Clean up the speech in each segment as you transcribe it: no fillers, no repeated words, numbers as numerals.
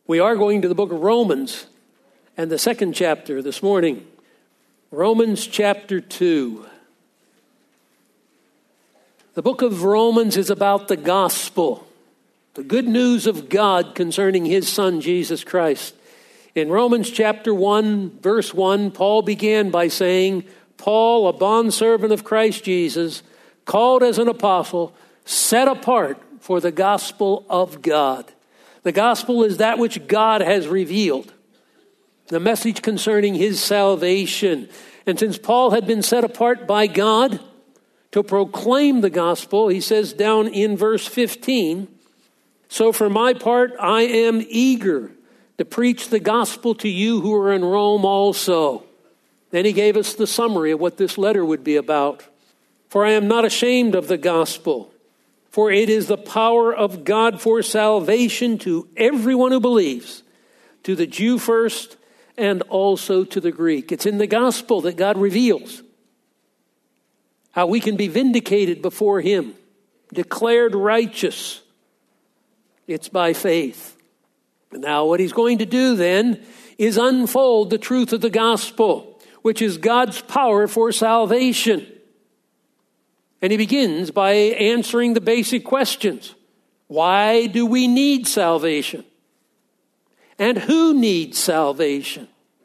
We are going to the book of Romans and the second chapter this morning. Romans chapter 2. The book of Romans is about the gospel, the good news of God concerning his Son, Jesus Christ. In Romans chapter 1, verse 1, Paul began by saying, Paul, a bondservant of Christ Jesus, called as an apostle, set apart for the gospel of God. The gospel is that which God has revealed, the message concerning his salvation. And since Paul had been set apart by God to proclaim the gospel, he says down in verse 15, so for my part, I am eager to preach the gospel to you who are in Rome also. Then he gave us the summary of what this letter would be about. For I am not ashamed of the gospel, for it is the power of God for salvation to everyone who believes, to the Jew first and also to the Greek. It's in the gospel that God reveals how we can be vindicated before him, declared righteous. It's by faith. Now what he's going to do then is unfold the truth of the gospel, which is God's power for salvation. And he begins by answering the basic questions. Why do we need salvation? And who needs salvation?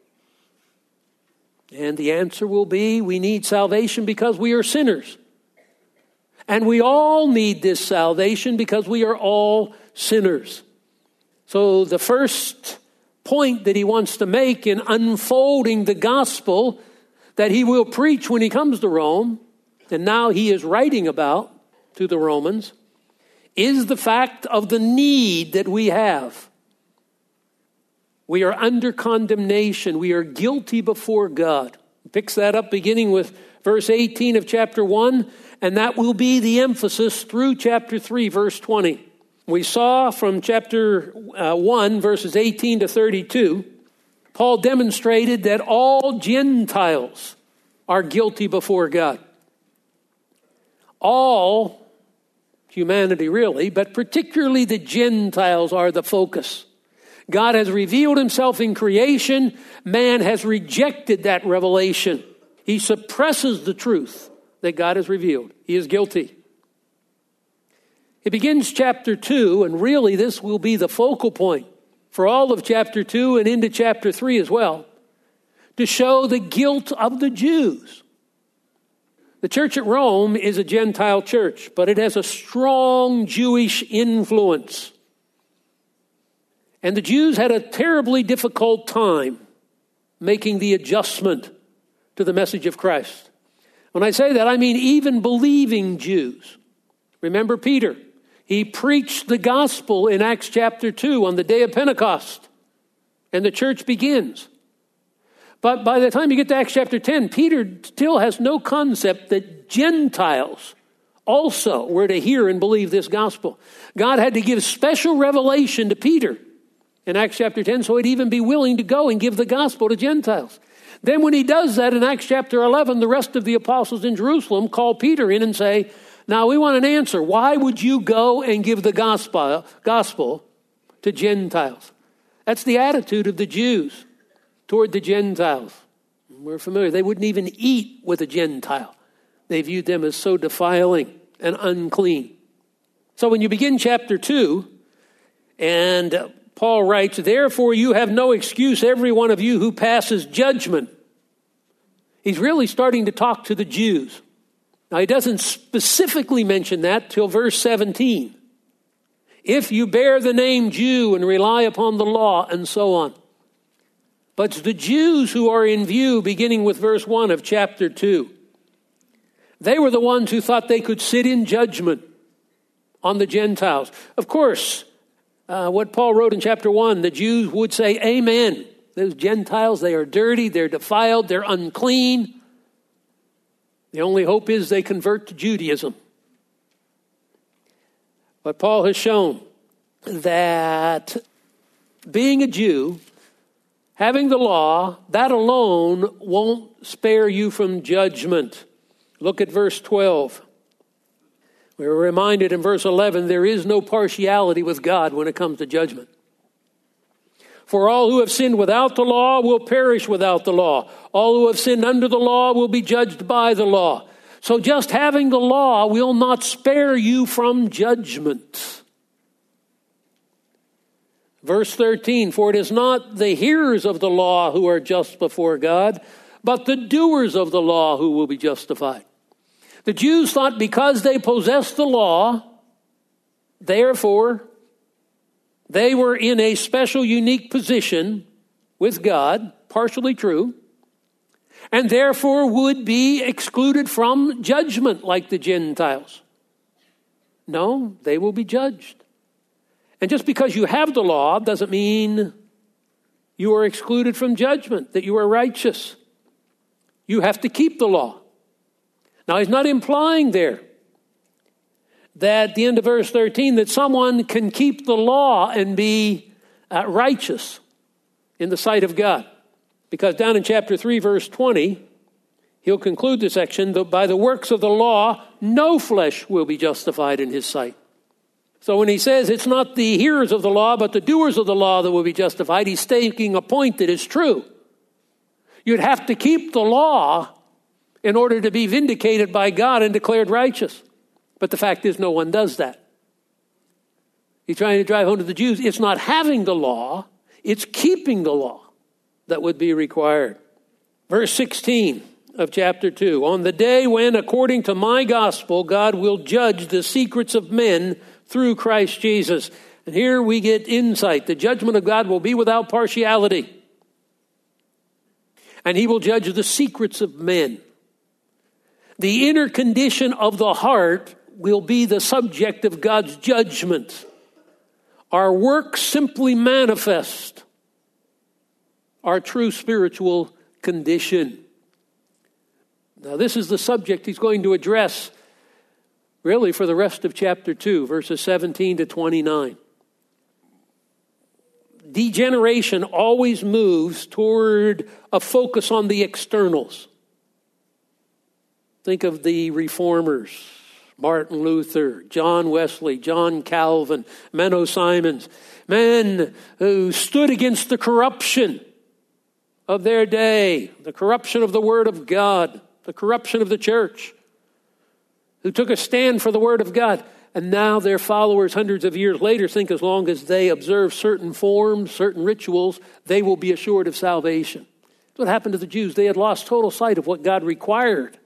And the answer will be, we need salvation because we are sinners. And we all need this salvation because we are all sinners. So the first point that he wants to make in unfolding the gospel that he will preach when he comes to Rome, and now he is writing about to the Romans, is the fact of the need that we have. We are under condemnation. We are guilty before God. He picks that up beginning with verse 18 of chapter 1, and that will be the emphasis through chapter 3, verse 20. We saw from chapter 1, verses 18 to 32, Paul demonstrated that all Gentiles are guilty before God. All humanity really, but particularly the Gentiles are the focus. God has revealed himself in creation. Man has rejected that revelation. He suppresses the truth that God has revealed. He is guilty. It begins chapter 2, and really this will be the focal point for all of chapter 2 and into chapter 3 as well, to show the guilt of the Jews. The church at Rome is a Gentile church, but it has a strong Jewish influence. And the Jews had a terribly difficult time making the adjustment to the message of Christ. When I say that, I mean even believing Jews. Remember Peter. He preached the gospel in Acts chapter 2 on the day of Pentecost. And the church begins. But by the time you get to Acts chapter 10, Peter still has no concept that Gentiles also were to hear and believe this gospel. God had to give special revelation to Peter in Acts chapter 10 so he'd even be willing to go and give the gospel to Gentiles. Then when he does that in Acts chapter 11, the rest of the apostles in Jerusalem call Peter in and say, now we want an answer. Why would you go and give the gospel to Gentiles? That's the attitude of the Jews toward the Gentiles. We're familiar. They wouldn't even eat with a Gentile. They viewed them as so defiling and unclean. So when you begin chapter 2, and Paul writes, therefore you have no excuse, every one of you who passes judgment. He's really starting to talk to the Jews. Now he doesn't specifically mention that till verse 17. If you bear the name Jew and rely upon the law and so on. But it's the Jews who are in view beginning with verse 1 of chapter 2. They were the ones who thought they could sit in judgment on the Gentiles. Of course, what Paul wrote in chapter 1, the Jews would say, amen. Those Gentiles, they are dirty, they're defiled, they're unclean. The only hope is they convert to Judaism. But Paul has shown that being a Jew, having the law, that alone won't spare you from judgment. Look at verse 12. We were reminded in verse 11, there is no partiality with God when it comes to judgment. For all who have sinned without the law will perish without the law. All who have sinned under the law will be judged by the law. So just having the law will not spare you from judgment. Verse 13, for it is not the hearers of the law who are just before God, but the doers of the law who will be justified. The Jews thought because they possessed the law, therefore, they were in a special, unique position with God, partially true, and therefore would be excluded from judgment like the Gentiles. No, they will be judged. And just because you have the law doesn't mean you are excluded from judgment, that you are righteous. You have to keep the law. Now, he's not implying there that at the end of verse 13 that someone can keep the law and be righteous in the sight of God. Because down in chapter 3, verse 20, he'll conclude the section that by the works of the law, no flesh will be justified in his sight. So when he says it's not the hearers of the law, but the doers of the law that will be justified, he's taking a point that is true. You'd have to keep the law in order to be vindicated by God and declared righteous. But the fact is, no one does that. He's trying to drive home to the Jews. It's not having the law, it's keeping the law that would be required. Verse 16 of chapter 2. On the day when, according to my gospel, God will judge the secrets of men through Christ Jesus. And here we get insight. The judgment of God will be without partiality. And he will judge the secrets of men. The inner condition of the heart will be the subject of God's judgment. Our works simply manifest our true spiritual condition. Now, this is the subject he's going to address really for the rest of chapter 2, verses 17 to 29. Degeneration always moves toward a focus on the externals. Think of the reformers, Martin Luther, John Wesley, John Calvin, Menno Simons, men who stood against the corruption of their day, the corruption of the Word of God, the corruption of the church, who took a stand for the Word of God. And now their followers hundreds of years later think as long as they observe certain forms, certain rituals, they will be assured of salvation. That's what happened to the Jews. They had lost total sight of what God required.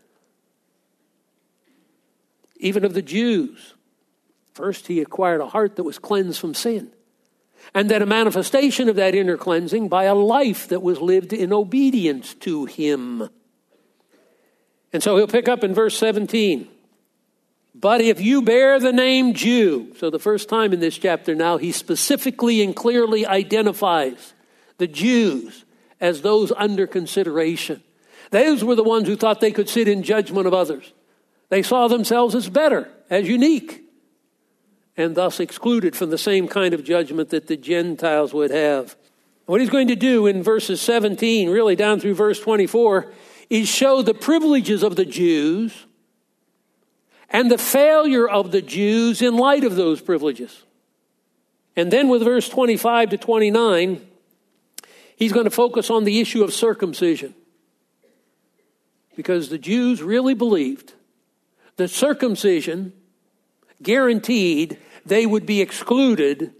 Even of the Jews. First, he acquired a heart that was cleansed from sin. And then a manifestation of that inner cleansing by a life that was lived in obedience to him. And so he'll pick up in verse 17. But if you bear the name Jew, so the first time in this chapter now, he specifically and clearly identifies the Jews as those under consideration. Those were the ones who thought they could sit in judgment of others. They saw themselves as better, as unique, and thus excluded from the same kind of judgment that the Gentiles would have. What he's going to do in verses 17, really down through verse 24, is show the privileges of the Jews and the failure of the Jews in light of those privileges. And then with verse 25 to 29, he's going to focus on the issue of circumcision. Because the Jews really believed that circumcision guaranteed they would be excluded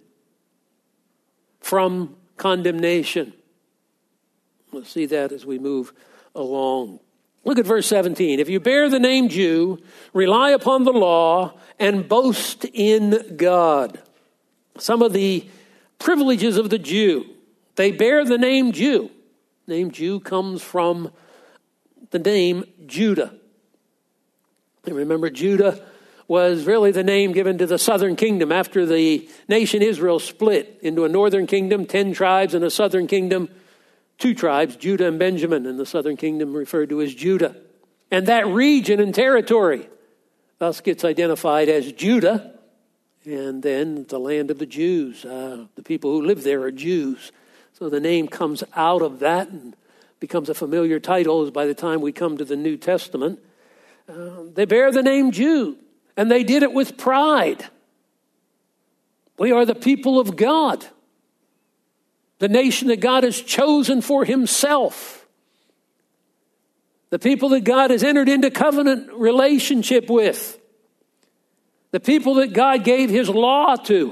from condemnation. We'll see that as we move along. Look at verse 17. If you bear the name Jew, rely upon the law, and boast in God. Some of the privileges of the Jew. They bear the name Jew. The name Jew comes from the name Judah. And remember, Judah was really the name given to the southern kingdom after the nation Israel split into a northern kingdom, 10 tribes, and a southern kingdom, 2 tribes, Judah and Benjamin, and the southern kingdom referred to as Judah. And that region and territory thus gets identified as Judah, and then the land of the Jews. The people who live there are Jews. So the name comes out of that and becomes a familiar title by the time we come to the New Testament. They bear the name Jew, and they did it with pride. We are the people of God. the nation that God has chosen for himself, the people that God has entered into covenant relationship with, the people that God gave his law to.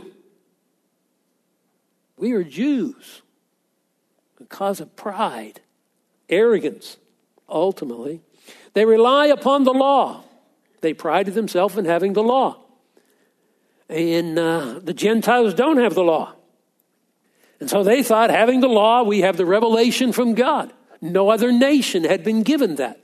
We are Jews because of pride, arrogance, ultimately. They rely upon the law. They prided themselves in having the law. And the Gentiles don't have the law. And so they thought, having the law, we have the revelation from God. No other nation had been given that.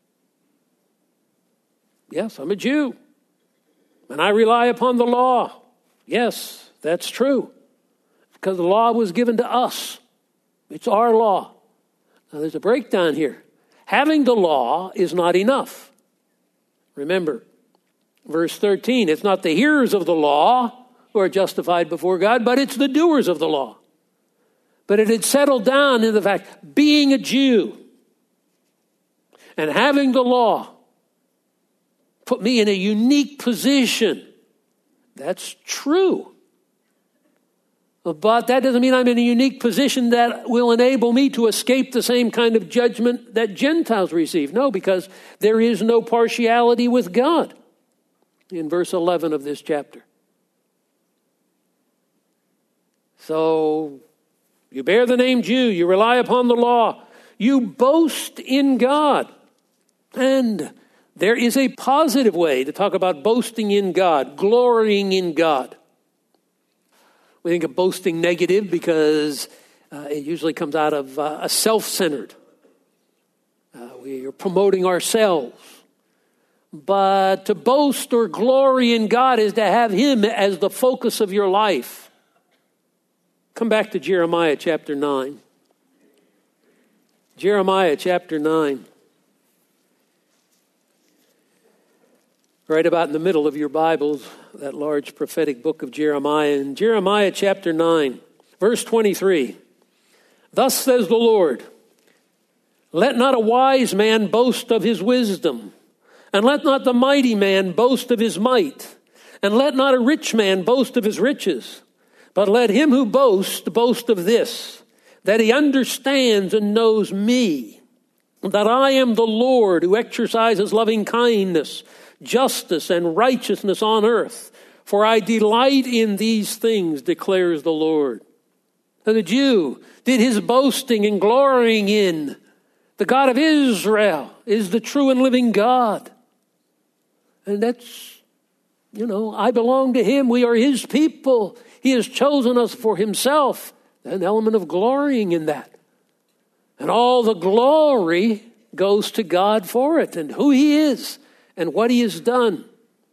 Yes, I'm a Jew, and I rely upon the law. Yes, that's true, because the law was given to us. It's our law. Now, there's a breakdown here. Having the law is not enough. Remember, verse 13, it's not the hearers of the law who are justified before God, but it's the doers of the law. But it had settled down in the fact, being a Jew and having the law put me in a unique position. That's true. But that doesn't mean I'm in a unique position that will enable me to escape the same kind of judgment that Gentiles receive. No, because there is no partiality with God in verse 11 of this chapter. So you bear the name Jew, you rely upon the law, you boast in God. And there is a positive way to talk about boasting in God, glorying in God. We think of boasting negative because it usually comes out of a self-centered. We are promoting ourselves. But to boast or glory in God is to have him as the focus of your life. Come back to Jeremiah chapter 9. Jeremiah chapter 9. Right about in the middle of your Bibles, that large prophetic book of Jeremiah. In Jeremiah chapter 9, verse 23, thus says the Lord, let not a wise man boast of his wisdom, and let not the mighty man boast of his might, and let not a rich man boast of his riches, but let him who boasts boast of this, that he understands and knows me, that I am the Lord who exercises loving kindness, justice and righteousness on earth. For I delight in these things, declares the Lord. And the Jew did his boasting and glorying in the God of Israel is the true and living God. And that's, I belong to him. We are his people. He has chosen us for himself. An element of glorying in that. And all the glory goes to God for it and who he is. And what he has done.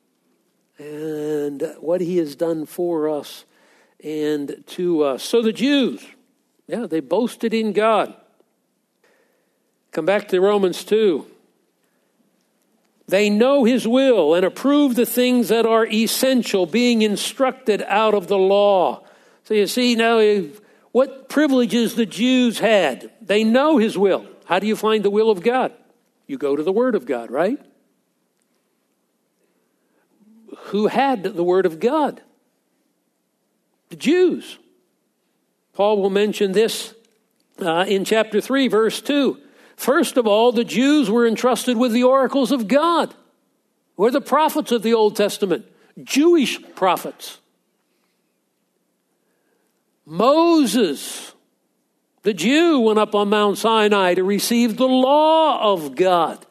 And what he has done for us and to us. So the Jews, they boasted in God. Come back to Romans 2. They know his will and approve the things that are essential, being instructed out of the law. So you see now what privileges the Jews had. They know his will. How do you find the will of God? You go to the Word of God, right? Who had the Word of God? The Jews. Paul will mention this in chapter 3, verse 2. First of all, the Jews were entrusted with the oracles of God. Who are the prophets of the Old Testament? Jewish prophets. Moses, the Jew, went up on Mount Sinai to receive the law of God,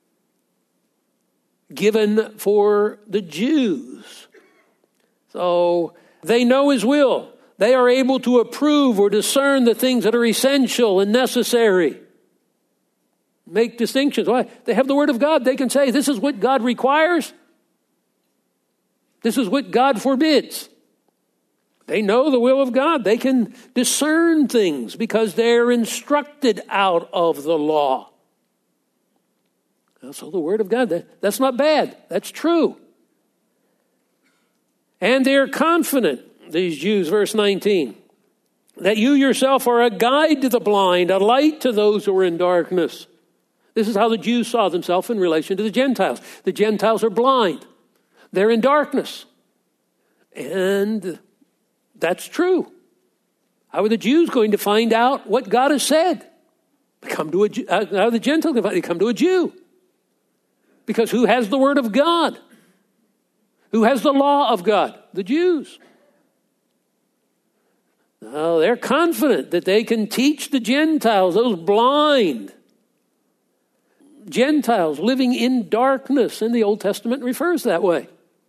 given for the Jews. So they know his will. They are able to approve or discern the things that are essential and necessary. Make distinctions. Why? They have the Word of God. They can say, this is what God requires. This is what God forbids. They know the will of God. They can discern things because they're instructed out of the law. So the Word of God, that's not bad. That's true. And they're confident, these Jews, verse 19, that you yourself are a guide to the blind, a light to those who are in darkness. This is how the Jews saw themselves in relation to the Gentiles. The Gentiles are blind. They're in darkness. And that's true. How are the Jews going to find out what God has said? How are the Gentiles going to find? They come to a Jew. Because who has the word of God? Who has the law of God? The Jews. Now, they're confident that they can teach the Gentiles, those blind Gentiles living in darkness. And the Old Testament refers that way.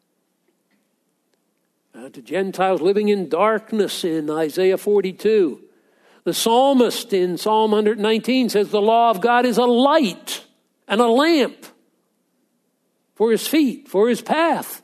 To Gentiles living in darkness in Isaiah 42. The psalmist in Psalm 119 says the law of God is a light and a lamp for his feet, for his path.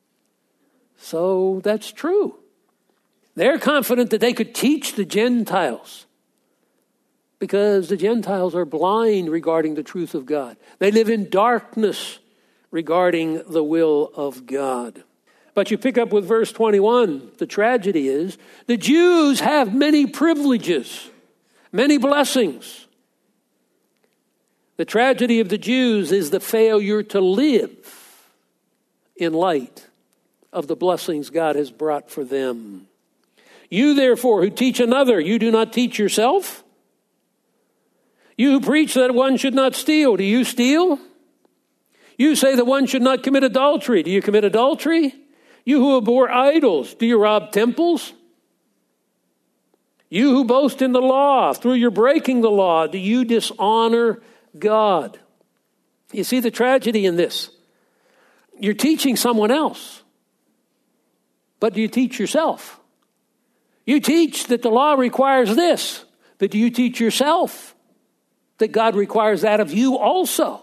So that's true. They're confident that they could teach the Gentiles because the Gentiles are blind regarding the truth of God. They live in darkness regarding the will of God. But you pick up with verse 21. The tragedy is the Jews have many privileges, many blessings. The tragedy of the Jews is the failure to live in light of the blessings God has brought for them. You, therefore, who teach another, you do not teach yourself? You who preach that one should not steal, do you steal? You say that one should not commit adultery, do you commit adultery? You who abhor idols, do you rob temples? You who boast in the law, through your breaking the law, do you dishonor God? You see the tragedy in this. You're teaching someone else, but do you teach yourself? You teach that the law requires this, but do you teach yourself that God requires that of you also?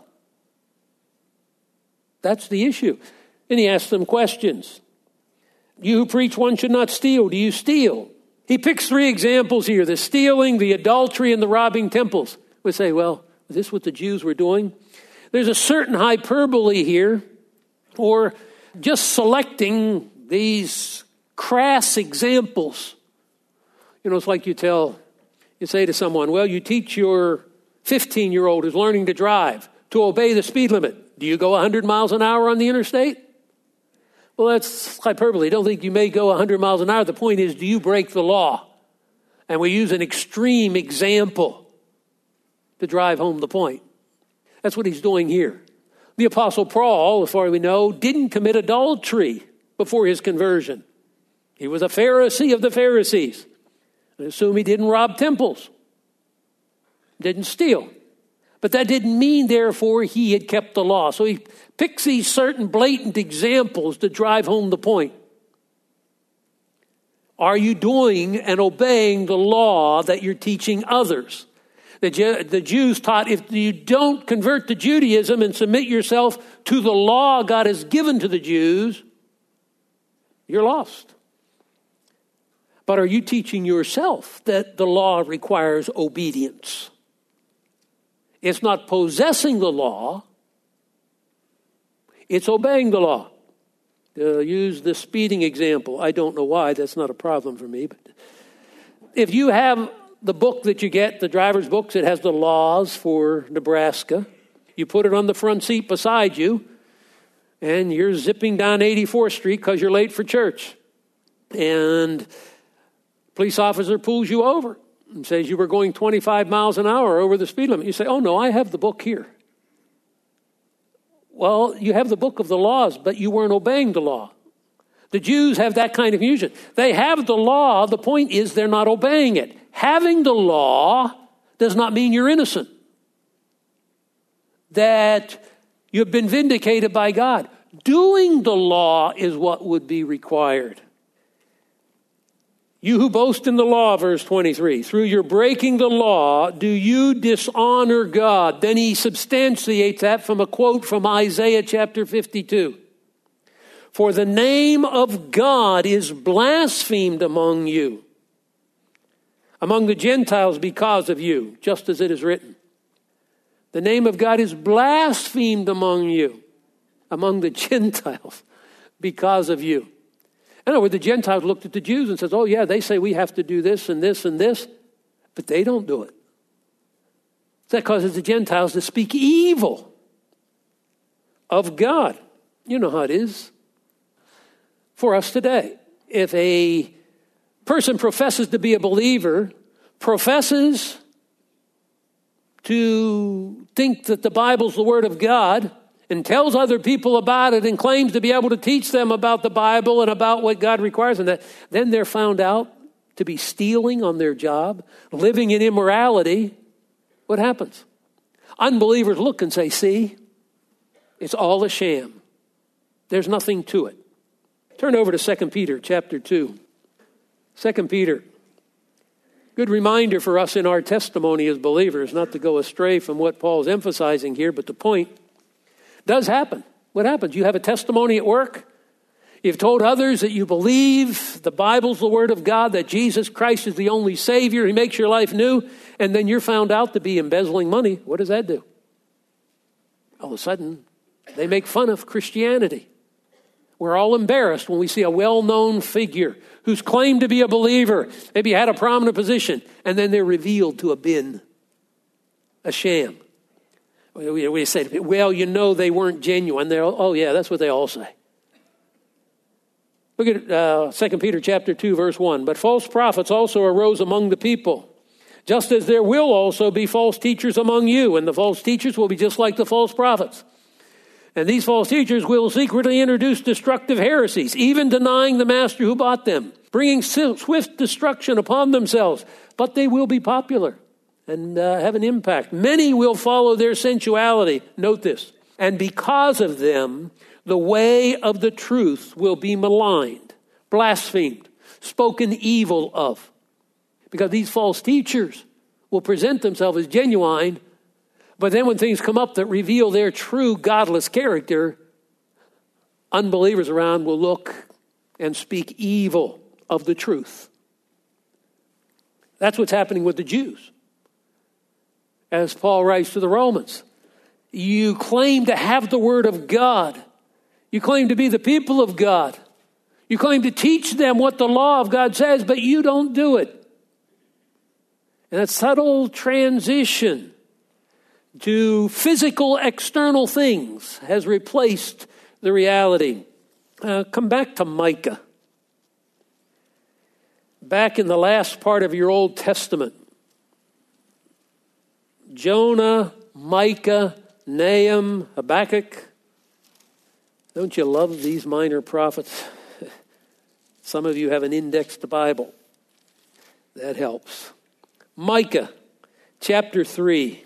That's the issue. And he asks them questions. You who preach one should not steal, do you steal? He picks 3 examples here, the stealing, the adultery, and the robbing temples. We say, well, is this what the Jews were doing? There's a certain hyperbole here, or just selecting these crass examples. You know, it's like you say to someone, well, you teach your 15-year-old who's learning to drive to obey the speed limit. Do you go 100 miles an hour on the interstate? Well, that's hyperbole. Don't think you may go 100 miles an hour. The point is, do you break the law? And we use an extreme example to drive home the point. That's what he's doing here. The Apostle Paul, as far as we know, didn't commit adultery before his conversion. He was a Pharisee of the Pharisees. I assume he didn't rob temples, didn't steal. But that didn't mean, therefore, he had kept the law. So he picks these certain blatant examples to drive home the point. Are you doing and obeying the law that you're teaching others? The Jews taught if you don't convert to Judaism and submit yourself to the law God has given to the Jews, you're lost. But are you teaching yourself that the law requires obedience? It's not possessing the law, it's obeying the law. Use the speeding example. I don't know why, that's not a problem for me. But if you have the book that you get, the driver's books, it has the laws for Nebraska. You put it on the front seat beside you, and you're zipping down 84th Street because you're late for church. And police officer pulls you over and says you were going 25 miles an hour over the speed limit. You say, oh no, I have the book here. Well, you have the book of the laws, but you weren't obeying the law. The Jews have that kind of confusion. They have the law. The point is they're not obeying it. Having the law does not mean you're innocent. That you've been vindicated by God. Doing the law is what would be required. You who boast in the law, verse 23, through your breaking the law, do you dishonor God? Then he substantiates that from a quote from Isaiah chapter 52. For the name of God is blasphemed among you, among the Gentiles because of you, just as it is written. The name of God is blasphemed among you, among the Gentiles because of you. In other words, the Gentiles looked at the Jews and says, oh yeah, they say we have to do this and this and this, but they don't do it. That causes the Gentiles to speak evil of God. You know how it is for us today. If a person professes to be a believer, professes to think that the Bible's the Word of God, and tells other people about it and claims to be able to teach them about the Bible and about what God requires, and that then they're found out to be stealing on their job, living in immorality, what happens? Unbelievers look and say, see, it's all a sham. There's nothing to it. Turn over to 2 Peter chapter 2. 2 Peter. Good reminder for us in our testimony as believers, not to go astray from what Paul's emphasizing here, but the point does happen. What happens? You have a testimony at work. You've told others that you believe the Bible's the Word of God, that Jesus Christ is the only Savior. He makes your life new. And then you're found out to be embezzling money. What does that do? All of a sudden, they make fun of Christianity. We're all embarrassed when we see a well-known figure who's claimed to be a believer, maybe had a prominent position, and then they're revealed to have been a sham. We say, well, you know they weren't genuine. Oh, yeah, that's what they all say. Look at 2 Peter chapter 2, verse 1. But false prophets also arose among the people, just as there will also be false teachers among you. And the false teachers will be just like the false prophets. And these false teachers will secretly introduce destructive heresies, even denying the master who bought them, bringing swift destruction upon themselves. But they will be popular and have an impact. Many will follow their sensuality. Note this. And because of them, the way of the truth will be maligned, blasphemed, spoken evil of. Because these false teachers will present themselves as genuine, but then when things come up that reveal their true godless character, unbelievers around will look and speak evil of the truth. That's what's happening with the Jews. As Paul writes to the Romans, you claim to have the Word of God. You claim to be the people of God. You claim to teach them what the law of God says, but you don't do it. And that subtle transition to physical external things has replaced the reality. Come back to Micah. Back in the last part of your Old Testament, Jonah, Micah, Nahum, Habakkuk. Don't you love these minor prophets? Some of you have an indexed Bible. That helps. Micah, chapter 3.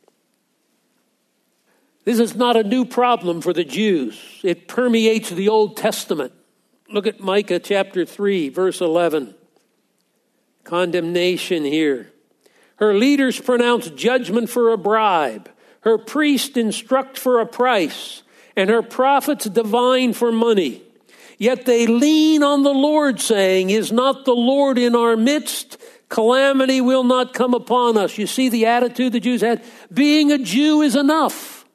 This is not a new problem for the Jews. It permeates the Old Testament. Look at Micah chapter 3, verse 11. Condemnation here. Her leaders pronounce judgment for a bribe. Her priests instruct for a price. And her prophets divine for money. Yet they lean on the Lord, saying, is not the Lord in our midst? Calamity will not come upon us. You see the attitude the Jews had? Being a Jew is enough.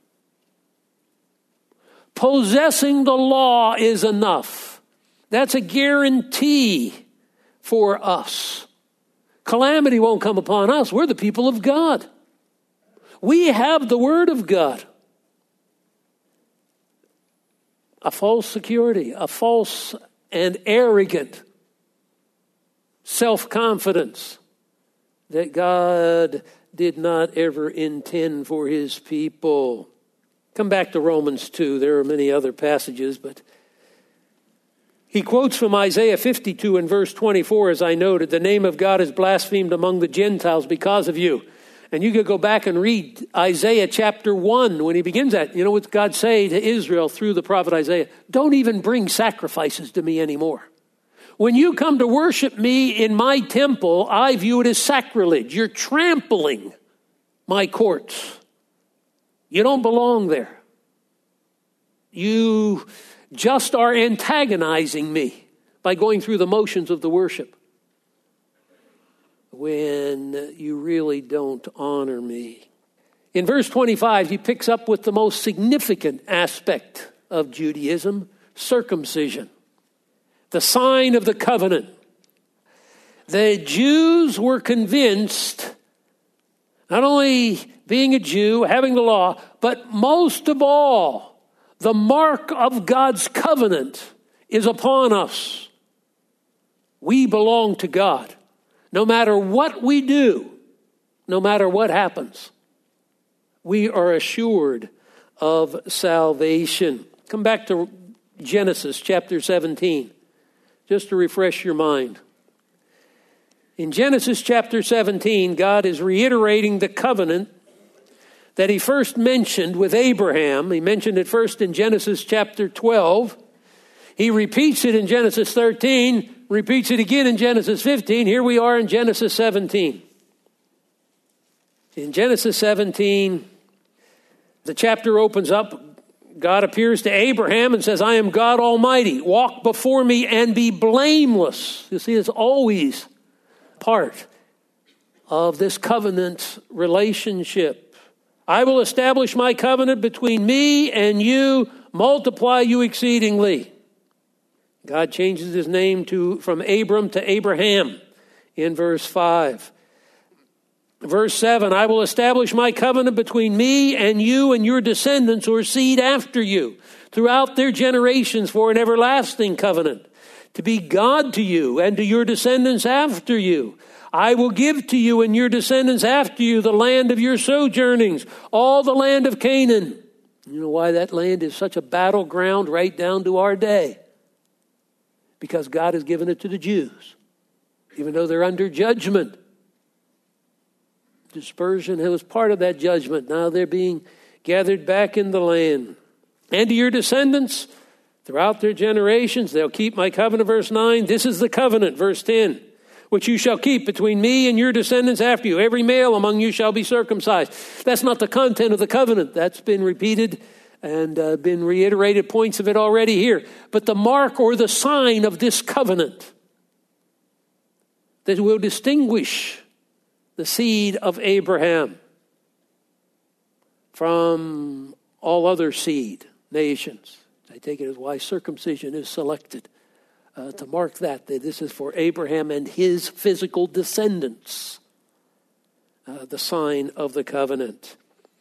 Possessing the law is enough. That's a guarantee for us. Calamity won't come upon us. We're the people of God. We have the Word of God. A false security, a false and arrogant self-confidence that God did not ever intend for His people. Come back to Romans 2. There are many other passages, but he quotes from Isaiah 52 and verse 24, as I noted, the name of God is blasphemed among the Gentiles because of you. And you could go back and read Isaiah chapter 1 when he begins that. You know what God say to Israel through the prophet Isaiah? Don't even bring sacrifices to me anymore. When you come to worship me in my temple, I view it as sacrilege. You're trampling my courts. You don't belong there. You just are antagonizing me by going through the motions of the worship when you really don't honor me. In verse 25, he picks up with the most significant aspect of Judaism, circumcision, the sign of the covenant. The Jews were convinced, not only being a Jew, having the law, but most of all, the mark of God's covenant is upon us. We belong to God. No matter what we do, no matter what happens, we are assured of salvation. Come back to Genesis chapter 17, just to refresh your mind. In Genesis chapter 17, God is reiterating the covenant that he first mentioned with Abraham. He mentioned it first in Genesis chapter 12. He repeats it in Genesis 13, repeats it again in Genesis 15. Here we are in Genesis 17. In Genesis 17, the chapter opens up. God appears to Abraham and says, I am God Almighty. Walk before me and be blameless. You see, it's always part of this covenant relationship. I will establish my covenant between me and you, multiply you exceedingly. God changes his name from Abram to Abraham in verse 5. Verse 7, I will establish my covenant between me and you and your descendants or seed after you throughout their generations for an everlasting covenant, to be God to you and to your descendants after you. I will give to you and your descendants after you the land of your sojournings, all the land of Canaan. You know why that land is such a battleground right down to our day? Because God has given it to the Jews, even though they're under judgment. Dispersion was part of that judgment. Now they're being gathered back in the land. And to your descendants, throughout their generations, they'll keep my covenant, verse 9. This is the covenant, verse 10, which you shall keep between me and your descendants after you. Every male among you shall be circumcised. That's not the content of the covenant. That's been repeated and been reiterated, points of it already here. But the mark or the sign of this covenant that will distinguish the seed of Abraham from all other seed nations. I take it as why circumcision is selected, to mark that this is for Abraham and his physical descendants, the sign of the covenant.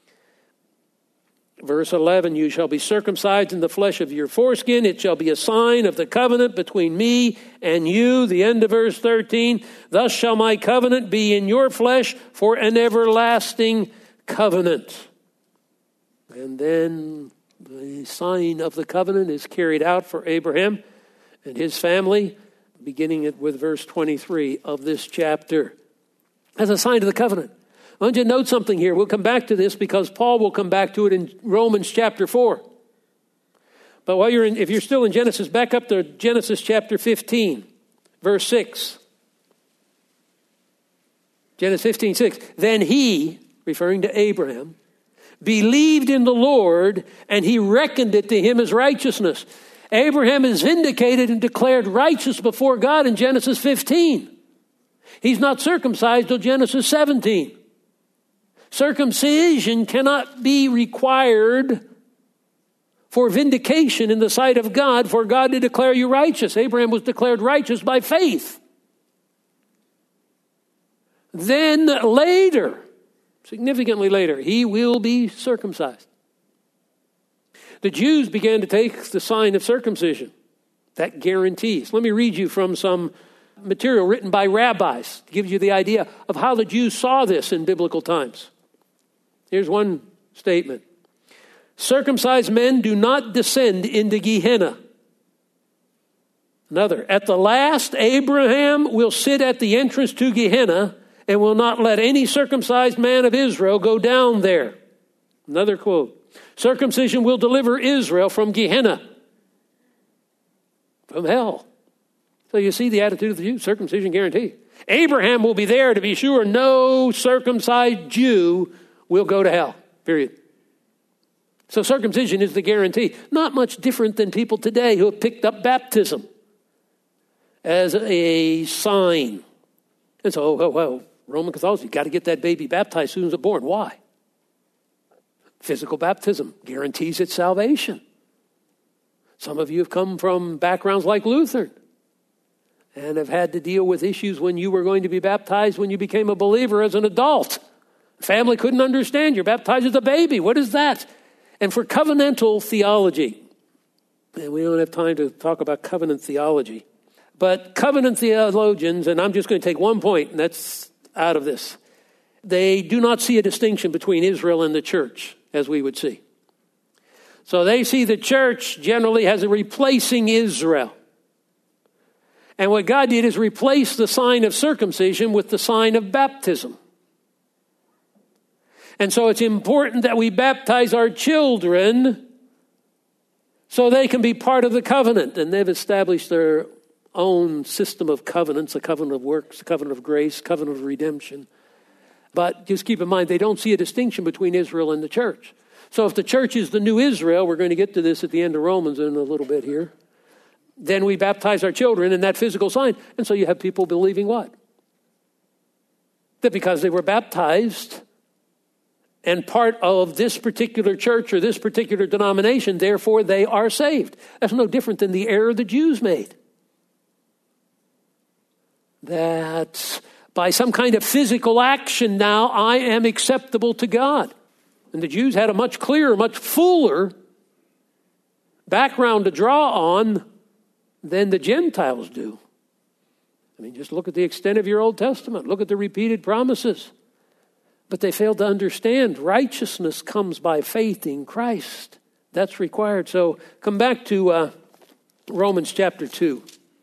Verse 11, you shall be circumcised in the flesh of your foreskin. It shall be a sign of the covenant between me and you. The end of verse 13, thus shall my covenant be in your flesh for an everlasting covenant. And then the sign of the covenant is carried out for Abraham and his family, beginning with verse 23 of this chapter, as a sign of the covenant. I want you to note something here. We'll come back to this because Paul will come back to it in Romans chapter 4. But if you're still in Genesis, back up to Genesis chapter 15, verse 6. Genesis 15, 6. Then he, referring to Abraham, believed in the Lord, and he reckoned it to him as righteousness. Abraham is vindicated and declared righteous before God in Genesis 15. He's not circumcised till Genesis 17. Circumcision cannot be required for vindication in the sight of God, for God to declare you righteous. Abraham was declared righteous by faith. Then later, significantly later, he will be circumcised. The Jews began to take the sign of circumcision. That guarantees. Let me read you from some material written by rabbis to give you the idea of how the Jews saw this in biblical times. Here's one statement. Circumcised men do not descend into Gehenna. Another, at the last, Abraham will sit at the entrance to Gehenna and will not let any circumcised man of Israel go down there. Another quote. Circumcision will deliver Israel from Gehenna, from hell. So you see the attitude of the Jews, circumcision guarantee. Abraham will be there to be sure no circumcised Jew will go to hell, period. So circumcision is the guarantee. Not much different than people today who have picked up baptism as a sign. And so, Roman Catholicism, you've got to get that baby baptized as soon as it's born. Why? Physical baptism guarantees its salvation. Some of you have come from backgrounds like Lutheran and have had to deal with issues when you were going to be baptized when you became a believer as an adult. Family couldn't understand. You're baptized as a baby. What is that? And for covenantal theology, and we don't have time to talk about covenant theology, But covenant theologians, and I'm just going to take one point, and that's out of this, they do not see a distinction between Israel and the church, as we would see. So they see the church generally as a replacing Israel. And what God did is replace the sign of circumcision with the sign of baptism. And so it's important that we baptize our children so they can be part of the covenant. And they've established their own system of covenants, a covenant of works, a covenant of grace, covenant of redemption. But just keep in mind, they don't see a distinction between Israel and the church. So if the church is the new Israel, we're going to get to this at the end of Romans in a little bit here, then we baptize our children in that physical sign. And so you have people believing what? That because they were baptized and part of this particular church or this particular denomination, therefore they are saved. That's no different than the error the Jews made. That by some kind of physical action now I am acceptable to God. And the Jews had a much clearer, much fuller background to draw on than the Gentiles do. I mean, just look at the extent of your Old Testament. Look at the repeated promises. But they failed to understand righteousness comes by faith in Christ. That's required. So come back to Romans chapter 2.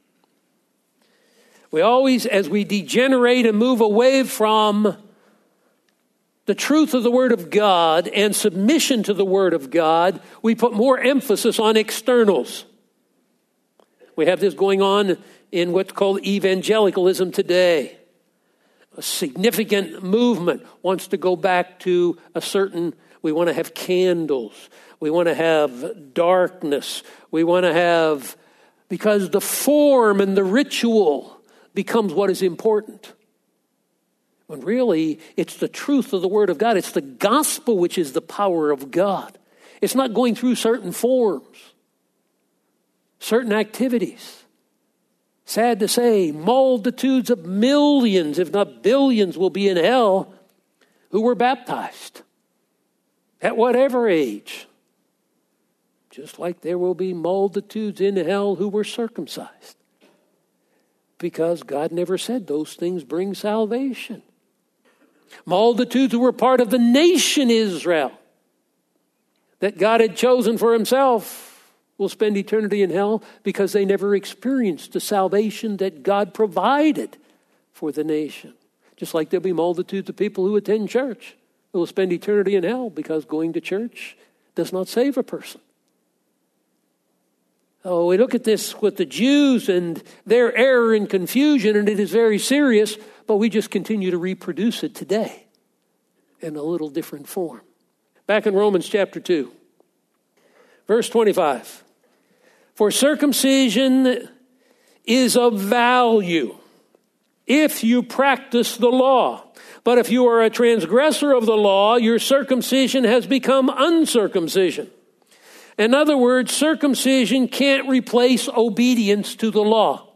We always, as we degenerate and move away from the truth of the Word of God and submission to the Word of God, we put more emphasis on externals. We have this going on in what's called evangelicalism today. A significant movement wants to go back to we want to have candles. We want to have darkness. We want to have, because the form and the ritual becomes what is important. When really, it's the truth of the Word of God. It's the gospel which is the power of God. It's not going through certain forms, certain activities. Sad to say, multitudes of millions, if not billions, will be in hell who were baptized at whatever age. Just like there will be multitudes in hell who were circumcised. Because God never said those things bring salvation. Multitudes who were part of the nation Israel that God had chosen for himself will spend eternity in hell because they never experienced the salvation that God provided for the nation. Just like there'll be multitudes of people who attend church who will spend eternity in hell because going to church does not save a person. Oh, we look at this with the Jews and their error and confusion, and it is very serious, but we just continue to reproduce it today in a little different form. Back in Romans chapter 2, verse 25. For circumcision is of value if you practice the law. But if you are a transgressor of the law, your circumcision has become uncircumcision. In other words, circumcision can't replace obedience to the law.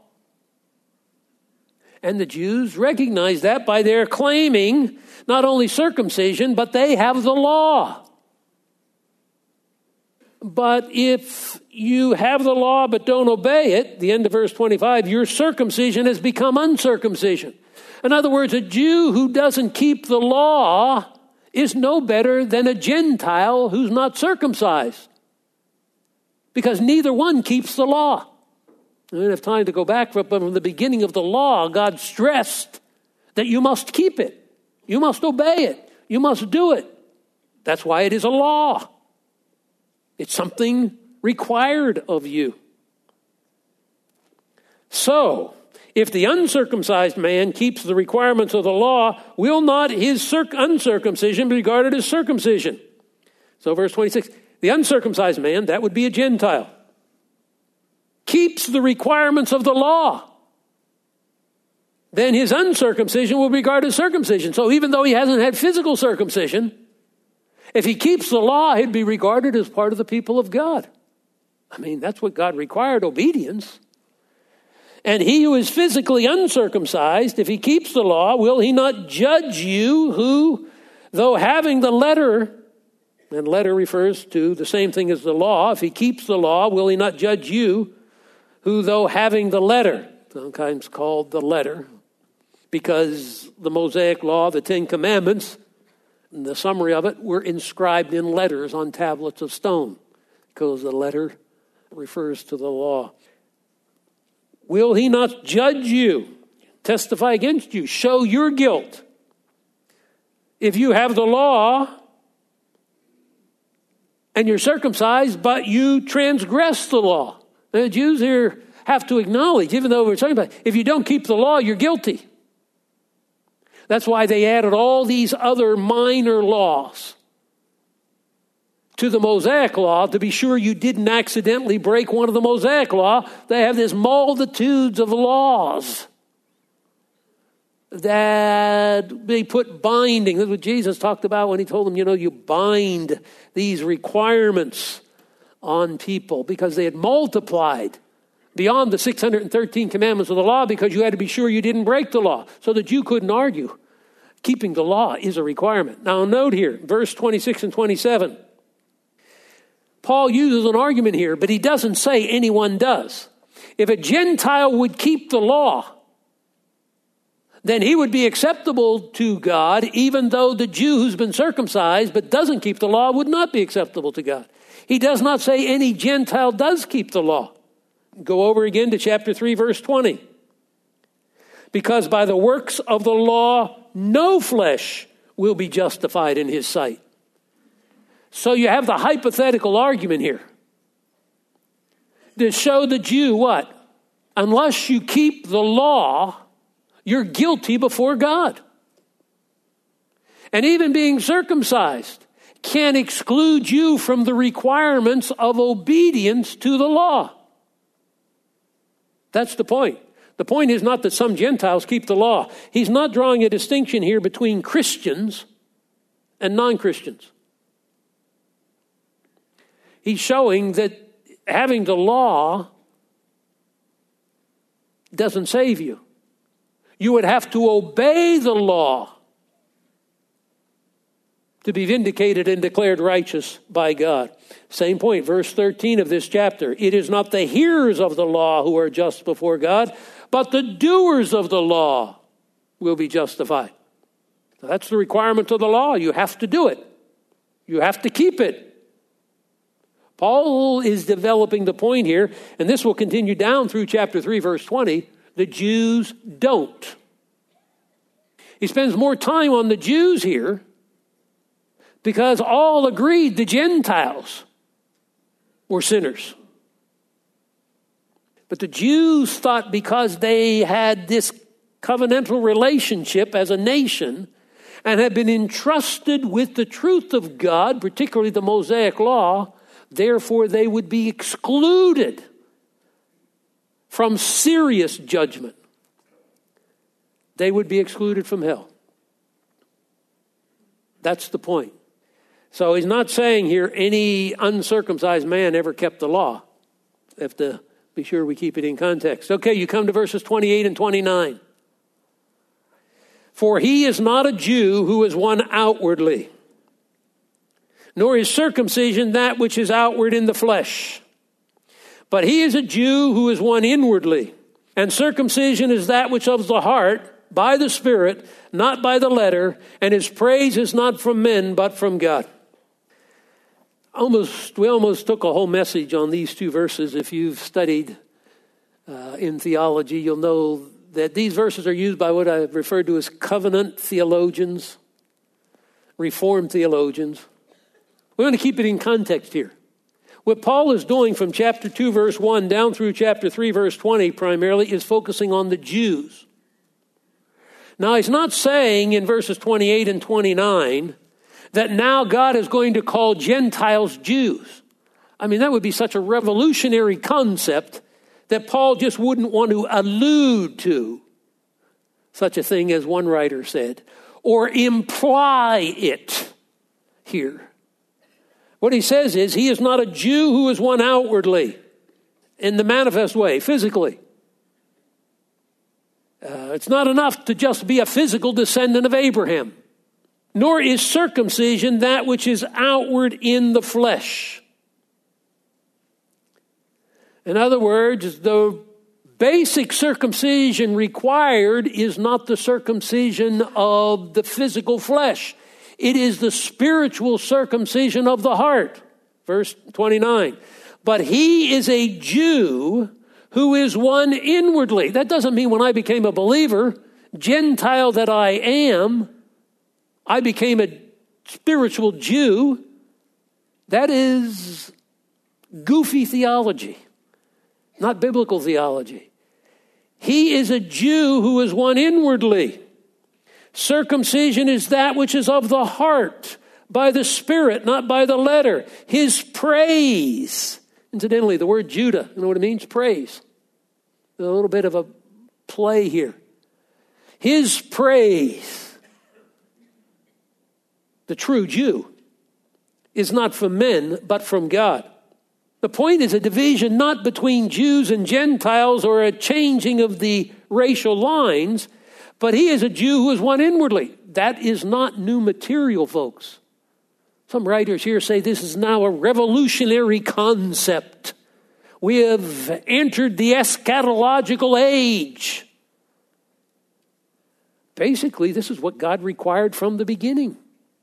And the Jews recognize that by their claiming not only circumcision, but they have the law. But if you have the law but don't obey it, the end of verse 25, your circumcision has become uncircumcision. In other words, a Jew who doesn't keep the law is no better than a Gentile who's not circumcised. Because neither one keeps the law. I don't have time to go back, but from the beginning of the law, God stressed that you must keep it. You must obey it. You must do it. That's why it is a law. It's something required of you. So, if the uncircumcised man keeps the requirements of the law, will not his uncircumcision be regarded as circumcision? So verse 26, the uncircumcised man, that would be a Gentile, keeps the requirements of the law. Then his uncircumcision will be regarded as circumcision. So even though he hasn't had physical circumcision, if he keeps the law, he'd be regarded as part of the people of God. I mean, that's what God required, obedience. And he who is physically uncircumcised, if he keeps the law, will he not judge you who, though having the letter, and letter refers to the same thing as the law, if he keeps the law, will he not judge you who, though having the letter? sometimes called the letter, because the Mosaic Law, the Ten Commandments, and the summary of it, were inscribed in letters on tablets of stone, because the letter refers to the law. Will he not judge you, testify against you, show your guilt? If you have the law and you're circumcised, but you transgress the law. The Jews here have to acknowledge, even though we're talking about, if you don't keep the law, you're guilty. That's why they added all these other minor laws to the Mosaic Law, to be sure you didn't accidentally break one of the Mosaic Law. They have this multitudes of laws that they put binding. That's what Jesus talked about when he told them, you bind these requirements on people, because they had multiplied beyond the 613 commandments of the law, because you had to be sure you didn't break the law, so that you couldn't argue. Keeping the law is a requirement. Now note here, verse 26 and 27. Paul uses an argument here, but he doesn't say anyone does. If a Gentile would keep the law, then he would be acceptable to God, even though the Jew who's been circumcised but doesn't keep the law would not be acceptable to God. He does not say any Gentile does keep the law. Go over again to chapter 3, verse 20. Because by the works of the law, no flesh will be justified in his sight. So you have the hypothetical argument here to show the Jew what? Unless you keep the law, you're guilty before God. And even being circumcised can exclude you from the requirements of obedience to the law. That's the point. The point is not that some Gentiles keep the law. He's not drawing a distinction here between Christians and non-Christians. He's showing that having the law doesn't save you. You would have to obey the law to be vindicated and declared righteous by God. Same point, verse 13 of this chapter. It is not the hearers of the law who are just before God, but the doers of the law will be justified. That's the requirement of the law. You have to do it. You have to keep it. Paul is developing the point here, and this will continue down through chapter 3, verse 20. The Jews don't. He spends more time on the Jews here because all agreed the Gentiles were sinners. But the Jews thought because they had this covenantal relationship as a nation and had been entrusted with the truth of God, particularly the Mosaic Law, therefore they would be excluded from serious judgment. They would be excluded from hell. That's the point. So he's not saying here any uncircumcised man ever kept the law. We have to be sure we keep it in context. Okay, you come to verses 28 and 29. For he is not a Jew who is one outwardly, nor is circumcision that which is outward in the flesh. But he is a Jew who is one inwardly, and circumcision is that which of the heart, by the Spirit, not by the letter, and his praise is not from men, but from God. We almost took a whole message on these two verses. If you've studied in theology, you'll know that these verses are used by what I've referred to as covenant theologians, Reformed theologians. We're going to keep it in context here. What Paul is doing from chapter 2, verse 1 down through chapter 3, verse 20 primarily is focusing on the Jews. Now, he's not saying in verses 28 and 29 that now God is going to call Gentiles Jews. I mean, that would be such a revolutionary concept that Paul just wouldn't want to allude to such a thing, as one writer said, or imply it here. What he says is he is not a Jew who is one outwardly, in the manifest way, physically. It's not enough to just be a physical descendant of Abraham. Nor is circumcision that which is outward in the flesh. In other words, the basic circumcision required is not the circumcision of the physical flesh. It is the spiritual circumcision of the heart. Verse 29. But he is a Jew who is one inwardly. That doesn't mean when I became a believer, Gentile that I am, I became a spiritual Jew. That is goofy theology, not biblical theology. He is a Jew who is one inwardly. Circumcision is that which is of the heart, by the Spirit, not by the letter. His praise. Incidentally, the word Judah, you know what it means? Praise. There's a little bit of a play here. His praise, the true Jew, is not from men, but from God. The point is a division not between Jews and Gentiles or a changing of the racial lines, but he is a Jew who is one inwardly. That is not new material, folks. Some writers here say this is now a revolutionary concept. We have entered the eschatological age. Basically, this is what God required from the beginning.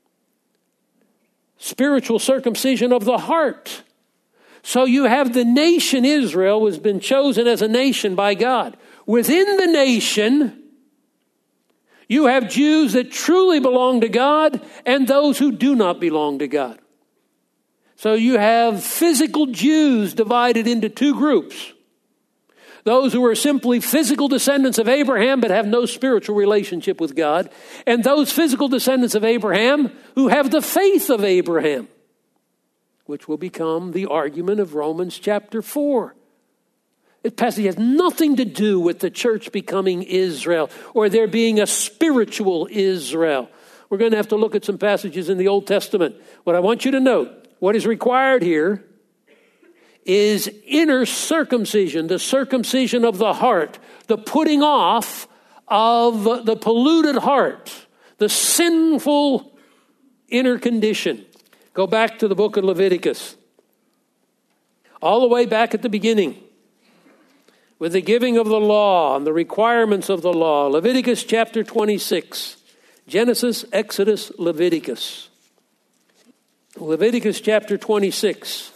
Spiritual circumcision of the heart. So you have the nation Israel has been chosen as a nation by God. Within the nation, you have Jews that truly belong to God and those who do not belong to God. So you have physical Jews divided into two groups. Those who are simply physical descendants of Abraham but have no spiritual relationship with God. And those physical descendants of Abraham who have the faith of Abraham, which will become the argument of Romans chapter 4. This passage has nothing to do with the church becoming Israel or there being a spiritual Israel. We're going to have to look at some passages in the Old Testament. What I want you to note, what is required here is inner circumcision, the circumcision of the heart, the putting off of the polluted heart, the sinful inner condition. Go back to the book of Leviticus. All the way back at the beginning, with the giving of the law and the requirements of the law. Leviticus chapter 26. Genesis, Exodus, Leviticus. Leviticus chapter 26.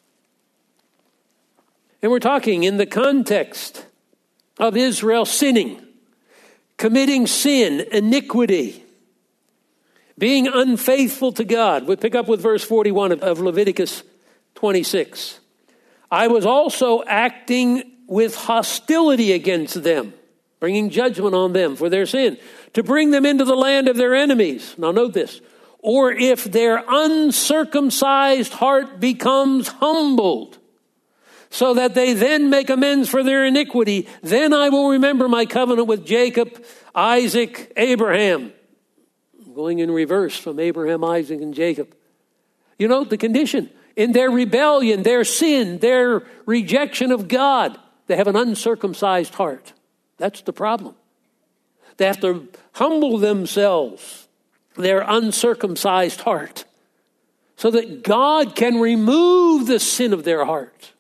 And we're talking in the context of Israel sinning, committing sin, iniquity, being unfaithful to God. We pick up with verse 41 of Leviticus 26. I was also acting with hostility against them, bringing judgment on them for their sin, to bring them into the land of their enemies. Now note this. Or if their uncircumcised heart becomes humbled, so that they then make amends for their iniquity, then I will remember my covenant with Jacob, Isaac, Abraham. I'm going in reverse from Abraham, Isaac, and Jacob. You know, the condition. In their rebellion, their sin, their rejection of God, they have an uncircumcised heart. That's the problem. They have to humble themselves, their uncircumcised heart, so that God can remove the sin of their heart.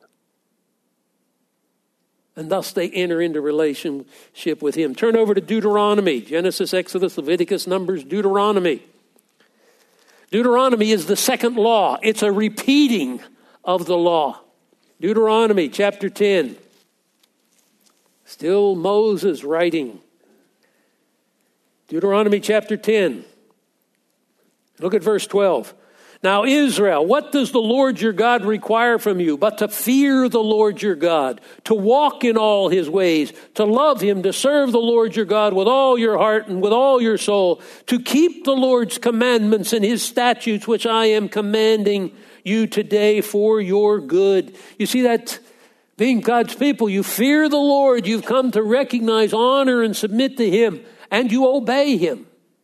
And thus they enter into relationship with him. Turn over to Deuteronomy. Genesis, Exodus, Leviticus, Numbers, Deuteronomy. Deuteronomy is the second law. It's a repeating of the law. Deuteronomy chapter 10. Still Moses writing. Deuteronomy chapter 10. Look at verse 12. Now, Israel, what does the Lord your God require from you but to fear the Lord your God, to walk in all his ways, to love him, to serve the Lord your God with all your heart and with all your soul, to keep the Lord's commandments and his statutes, which I am commanding you today for your good. You see that being God's people, you fear the Lord, you've come to recognize, honor, and submit to him, and you obey him.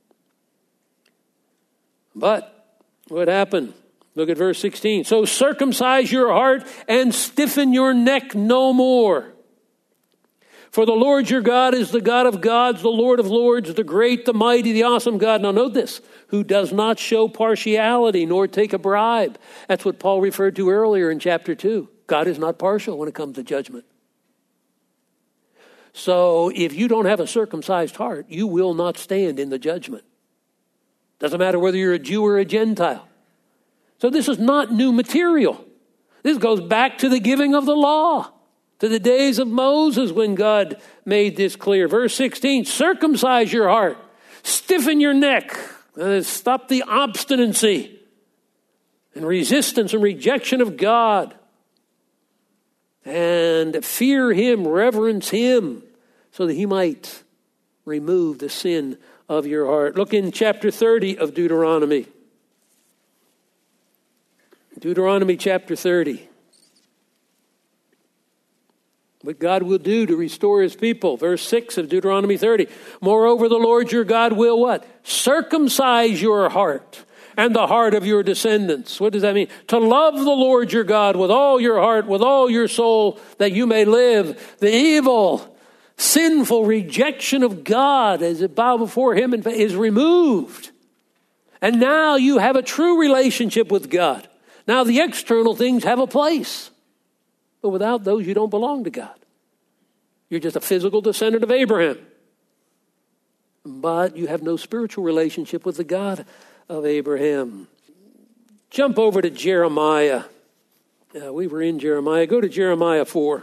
But what happened? Look at verse 16. So circumcise your heart and stiffen your neck no more. For the Lord your God is the God of gods, the Lord of lords, the great, the mighty, the awesome God. Now note this, who does not show partiality nor take a bribe. That's what Paul referred to earlier in chapter 2. God is not partial when it comes to judgment. So if you don't have a circumcised heart, you will not stand in the judgment. Doesn't matter whether you're a Jew or a Gentile. So this is not new material. This goes back to the giving of the law, to the days of Moses when God made this clear. Verse 16, circumcise your heart, stiffen your neck, stop the obstinacy and resistance and rejection of God. And fear him, reverence him, so that he might remove the sin of your heart. Look in chapter 30 of Deuteronomy. Deuteronomy chapter 30. What God will do to restore his people. Verse 6 of Deuteronomy 30. Moreover, the Lord your God will what? Circumcise your heart and the heart of your descendants. What does that mean? To love the Lord your God with all your heart, with all your soul, that you may live. The evil, sinful rejection of God as it bow before him is removed. And now you have a true relationship with God. Now the external things have a place. But without those, you don't belong to God. You're just a physical descendant of Abraham. But you have no spiritual relationship with the God of Abraham. Jump over to Jeremiah. We were in Jeremiah. Go to Jeremiah 4.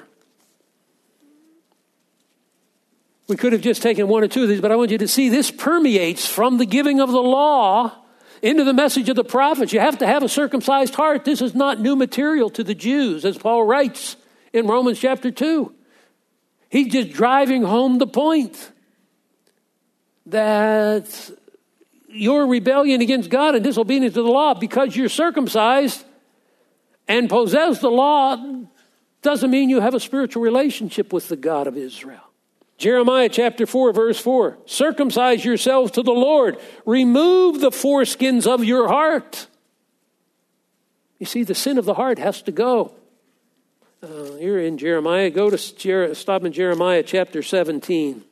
We could have just taken one or two of these, but I want you to see this permeates from the giving of the law into the message of the prophets. You have to have a circumcised heart. This is not new material to the Jews, as Paul writes in Romans chapter 2. He's just driving home the point that your rebellion against God and disobedience to the law, because you're circumcised and possess the law, doesn't mean you have a spiritual relationship with the God of Israel. Jeremiah chapter 4, verse 4. Circumcise yourselves to the Lord. Remove the foreskins of your heart. You see, the sin of the heart has to go. You're in Jeremiah. Stop in Jeremiah chapter 17.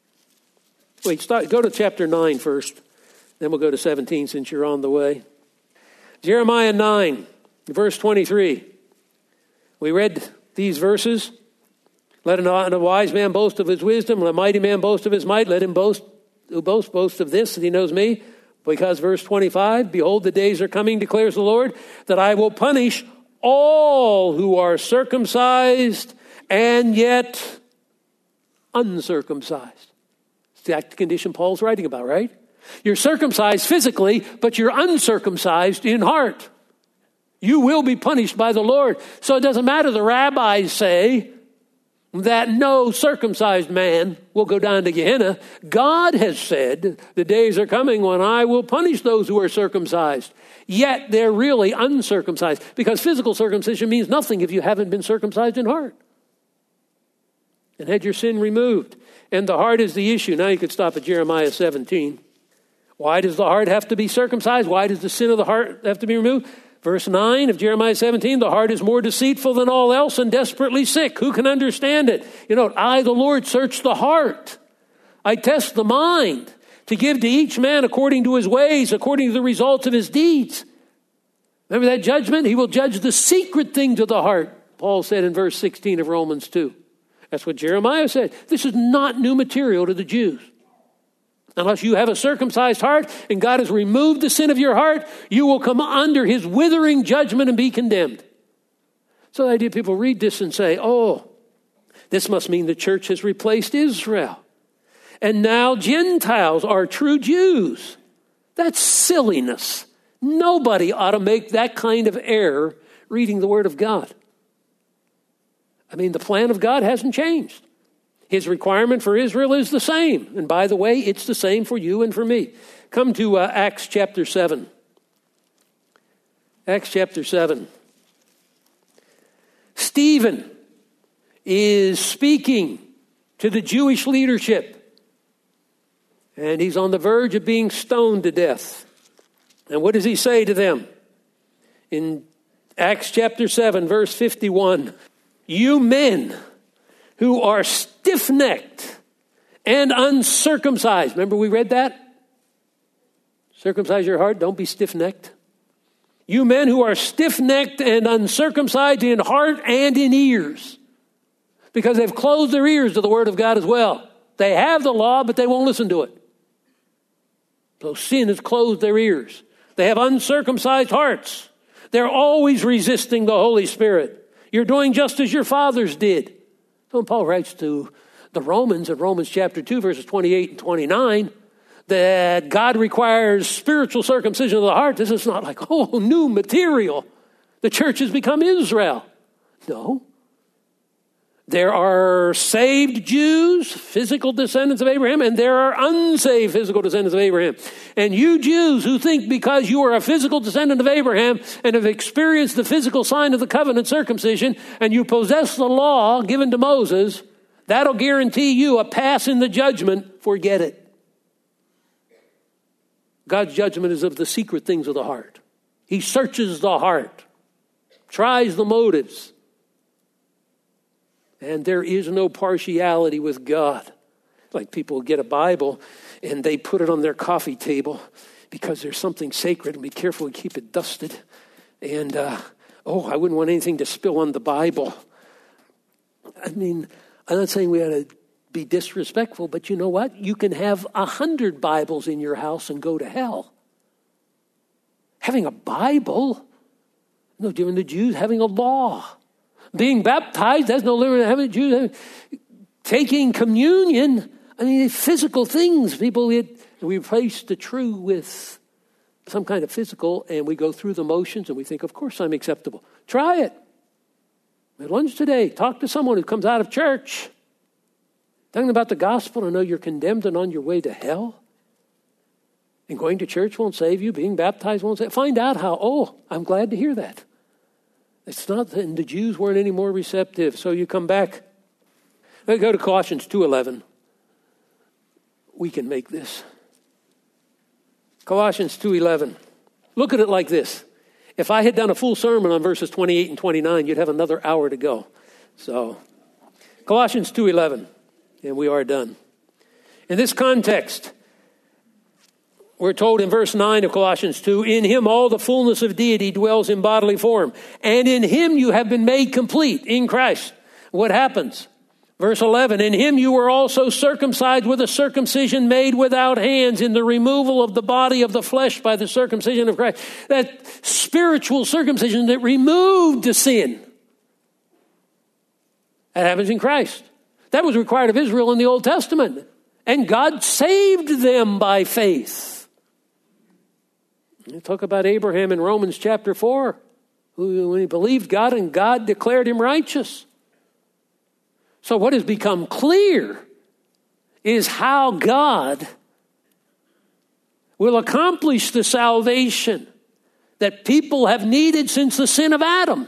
Go to chapter 9 first. Then we'll go to 17 since you're on the way. Jeremiah 9, verse 23. We read these verses. Let a wise man boast of his wisdom. Let a mighty man boast of his might. Let him who boast of this, that he knows me. Because verse 25, behold, the days are coming, declares the Lord, that I will punish all who are circumcised and yet uncircumcised. It's the exact condition Paul's writing about, right? You're circumcised physically, but you're uncircumcised in heart. You will be punished by the Lord. So it doesn't matter. The rabbis say that no circumcised man will go down to Gehenna. God has said the days are coming when I will punish those who are circumcised. Yet they're really uncircumcised, because physical circumcision means nothing if you haven't been circumcised in heart and had your sin removed. And the heart is the issue. Now you could stop at Jeremiah 17. Why does the heart have to be circumcised? Why does the sin of the heart have to be removed? Verse 9 of Jeremiah 17, the heart is more deceitful than all else and desperately sick. Who can understand it? You know, I, the Lord, search the heart. I test the mind to give to each man according to his ways, according to the results of his deeds. Remember that judgment? He will judge the secret things of the heart, Paul said in verse 16 of Romans 2. That's what Jeremiah said. This is not new material to the Jews. Unless you have a circumcised heart and God has removed the sin of your heart, you will come under his withering judgment and be condemned. So the idea people read this and say, oh, this must mean the church has replaced Israel. And now Gentiles are true Jews. That's silliness. Nobody ought to make that kind of error reading the Word of God. I mean, the plan of God hasn't changed. His requirement for Israel is the same. And by the way, it's the same for you and for me. Come to Acts chapter 7. Acts chapter 7. Stephen is speaking to the Jewish leadership. And he's on the verge of being stoned to death. And what does he say to them? In Acts chapter 7, verse 51. You men who are stiff-necked and uncircumcised. Remember we read that? Circumcise your heart, don't be stiff-necked. You men who are stiff-necked and uncircumcised in heart and in ears. because they've closed their ears to the Word of God as well. They have the law, but they won't listen to it. So sin has closed their ears. They have uncircumcised hearts. They're always resisting the Holy Spirit. You're doing just as your fathers did. So when Paul writes to the Romans in Romans chapter 2, verses 28 and 29, that God requires spiritual circumcision of the heart. This is not like, new material. The church has become Israel. No. There are saved Jews, physical descendants of Abraham, and there are unsaved physical descendants of Abraham. And you Jews who think because you are a physical descendant of Abraham and have experienced the physical sign of the covenant, circumcision, and you possess the law given to Moses, that'll guarantee you a pass in the judgment. Forget it. God's judgment is of the secret things of the heart. He searches the heart, tries the motives. And there is no partiality with God. Like people get a Bible and they put it on their coffee table because there's something sacred, and be careful to keep it dusted. And, I wouldn't want anything to spill on the Bible. I mean, I'm not saying we ought to be disrespectful, but you know what? You can have 100 Bibles in your house and go to hell. Having a Bible, no different than the Jews having a law. Being baptized, that's no different than having Jews. Taking communion, physical things. We replace the true with some kind of physical, and we go through the motions, and we think, of course I'm acceptable. Try it. At lunch today, talk to someone who comes out of church. Talking about the gospel, I know you're condemned and on your way to hell. And going to church won't save you. Being baptized won't save you. Find out how. I'm glad to hear that. It's not that the Jews weren't any more receptive. So you come back. Let's go to Colossians 2:11. We can make this. Colossians 2:11. Look at it like this. If I had done a full sermon on verses 28 and 29, you'd have another hour to go. So Colossians 2:11. And we are done. In this context, we're told in verse 9 of Colossians 2, in him all the fullness of deity dwells in bodily form. And in him you have been made complete, in Christ. What happens? Verse 11, in him you were also circumcised with a circumcision made without hands, in the removal of the body of the flesh by the circumcision of Christ. That spiritual circumcision that removed the sin. That happens in Christ. That was required of Israel in the Old Testament. And God saved them by faith. You talk about Abraham in Romans chapter 4, who when he believed God and God declared him righteous. So what has become clear is how God will accomplish the salvation that people have needed since the sin of Adam.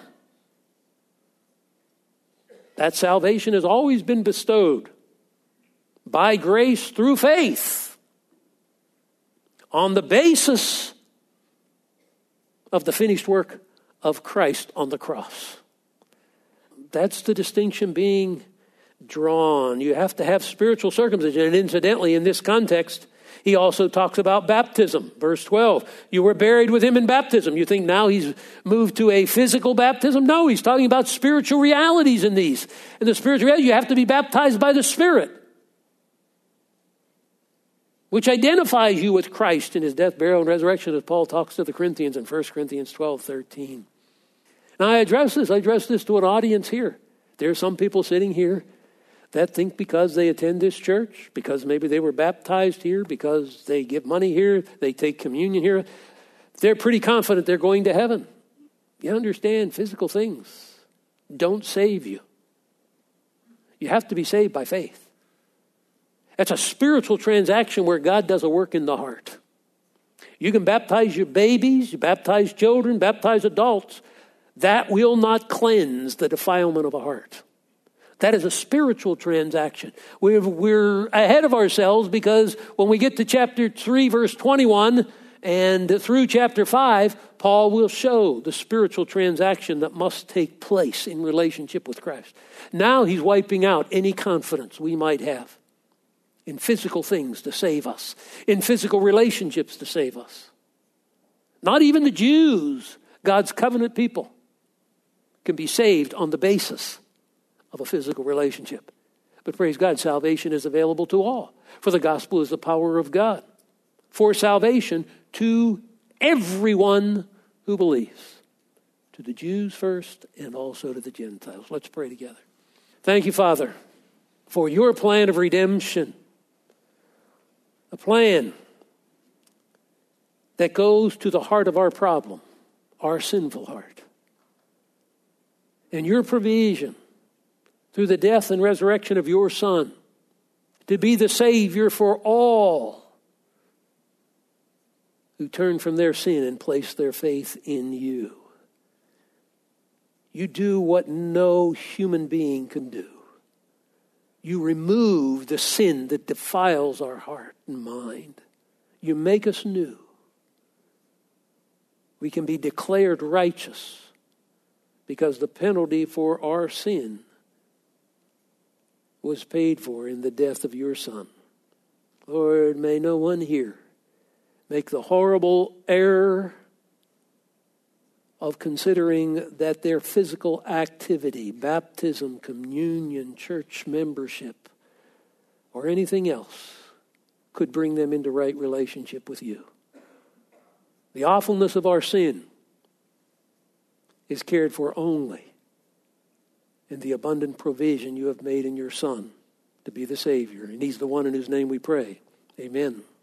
That salvation has always been bestowed by grace through faith on the basis of the finished work of Christ on the cross. That's the distinction being drawn. You have to have spiritual circumcision. And incidentally, in this context, he also talks about baptism. Verse 12, you were buried with him in baptism. You think now he's moved to a physical baptism? No, he's talking about spiritual realities in these. In the spiritual reality, you have to be baptized by the Spirit, which identifies you with Christ in his death, burial, and resurrection, as Paul talks to the Corinthians in 1 Corinthians 12:13. Now I address this to an audience here. There are some people sitting here that think because they attend this church, because maybe they were baptized here, because they give money here, they take communion here, they're pretty confident they're going to heaven. You understand, physical things don't save you. You have to be saved by faith. It's a spiritual transaction where God does a work in the heart. You can baptize your babies, you baptize children, baptize adults. That will not cleanse the defilement of a heart. That is a spiritual transaction. We're ahead of ourselves because when we get to chapter 3, verse 21, and through chapter 5, Paul will show the spiritual transaction that must take place in relationship with Christ. Now he's wiping out any confidence we might have in physical things to save us, in physical relationships to save us. Not even the Jews, God's covenant people, can be saved on the basis of a physical relationship. But praise God, salvation is available to all. For the gospel is the power of God for salvation to everyone who believes. To the Jews first and also to the Gentiles. Let's pray together. Thank you, Father, for your plan of redemption. A plan that goes to the heart of our problem, our sinful heart. And your provision through the death and resurrection of your Son to be the Savior for all who turn from their sin and place their faith in you. You do what no human being can do. You remove the sin that defiles our heart and mind. You make us new. We can be declared righteous because the penalty for our sin was paid for in the death of your Son. Lord, may no one here make the horrible error of considering that their physical activity, baptism, communion, church membership, or anything else could bring them into right relationship with you. The awfulness of our sin is cared for only in the abundant provision you have made in your Son to be the Savior. And He's the one in whose name we pray. Amen.